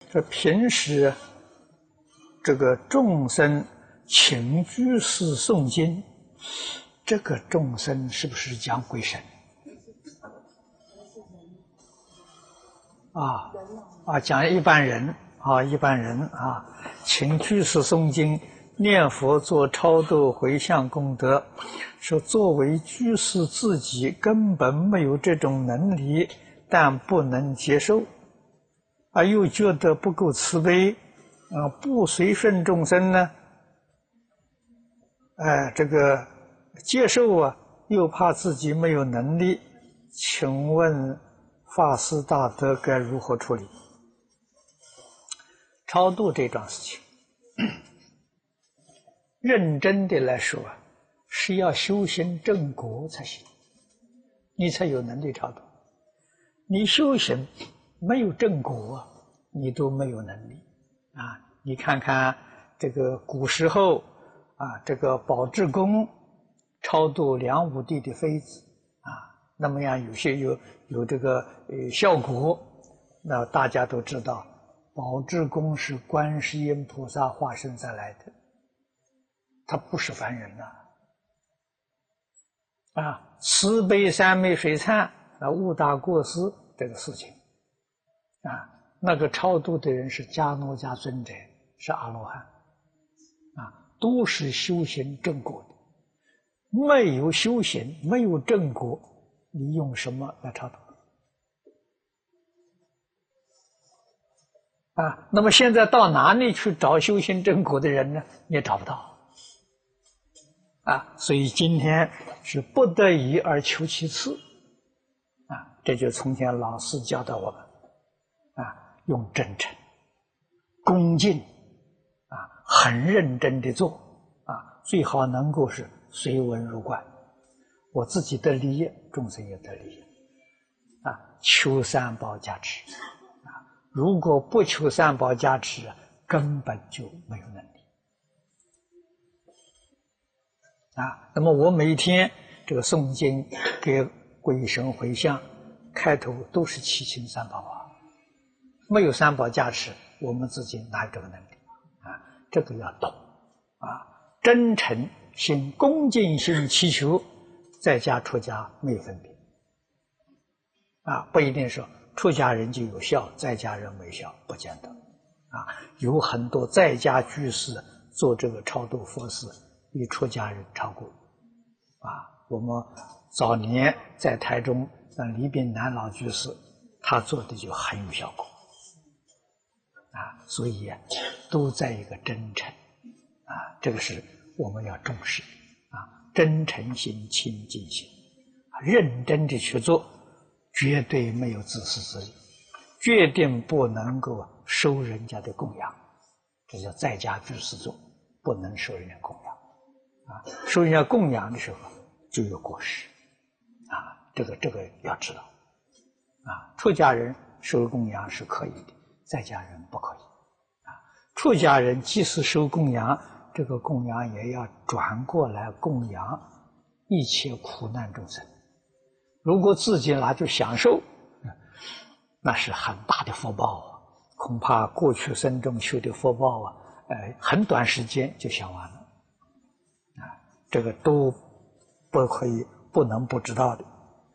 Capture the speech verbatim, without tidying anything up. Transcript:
这平时这个众生请居士诵经，这个众生是不是讲鬼神？啊啊，讲一般人啊，一般人啊，请居士诵经、念佛做超度回向功德，说作为居士自己根本没有这种能力，但不能接受，啊，又觉得不够慈悲，啊，不随顺众生呢，哎，这个接受啊，又怕自己没有能力，请问法师大德该如何处理？超度这桩事情，认真的来说啊，是要修行正果才行，你才有能力超度。你修行没有正果啊，你都没有能力啊！你看看这个古时候啊，这个宝志公超度梁武帝的妃子啊，那么样有些有有这个呃效果，那大家都知道，宝志公是观世音菩萨化身再来的，他不是凡人呐！啊，慈悲三昧水忏啊，误大过失这个事情啊，那个超度的人是迦诺迦尊者，是阿罗汉啊，都是修行正果的。没有修行，没有正果，你用什么来超度？啊，那么现在到哪里去找修行正果的人呢？你也找不到。啊，所以今天是不得已而求其次。啊，这就从前老师教导我们，啊，用真诚、恭敬，啊，很认真的做，啊，最好能够是随文入观，我自己得利益，众生也得利益，啊，求三宝加持，啊，如果不求三宝加持，根本就没有能力，啊，那么我每天这个诵经给鬼神回向，开头都是祈请三宝啊，没有三宝加持，我们自己哪有这个能力啊？这个要懂啊，真诚心、恭敬心祈求，在家出家没有分别啊，不一定说出家人就有效，在家人没效，不见得啊。有很多在家居士做这个超度佛事，比出家人超过啊。我们早年在台中，像李炳南老居士，他做的就很有效果啊。所以啊，都在一个真诚啊，这个是我们要重视啊，真诚心、清净心，认真的去做，绝对没有自私自利，决定不能够收人家的供养，这叫在家居士做，不能收人家供养啊，收人家供养的时候就有过失啊，这个这个要知道啊，出家人收供养是可以的，在家人不可以啊。出家人即使收供养，这个供养也要转过来供养一切苦难众生。如果自己拿去享受，那是很大的福报啊，恐怕过去生中修的福报啊，呃，很短时间就享完了啊，这个都不可以不能不知道的。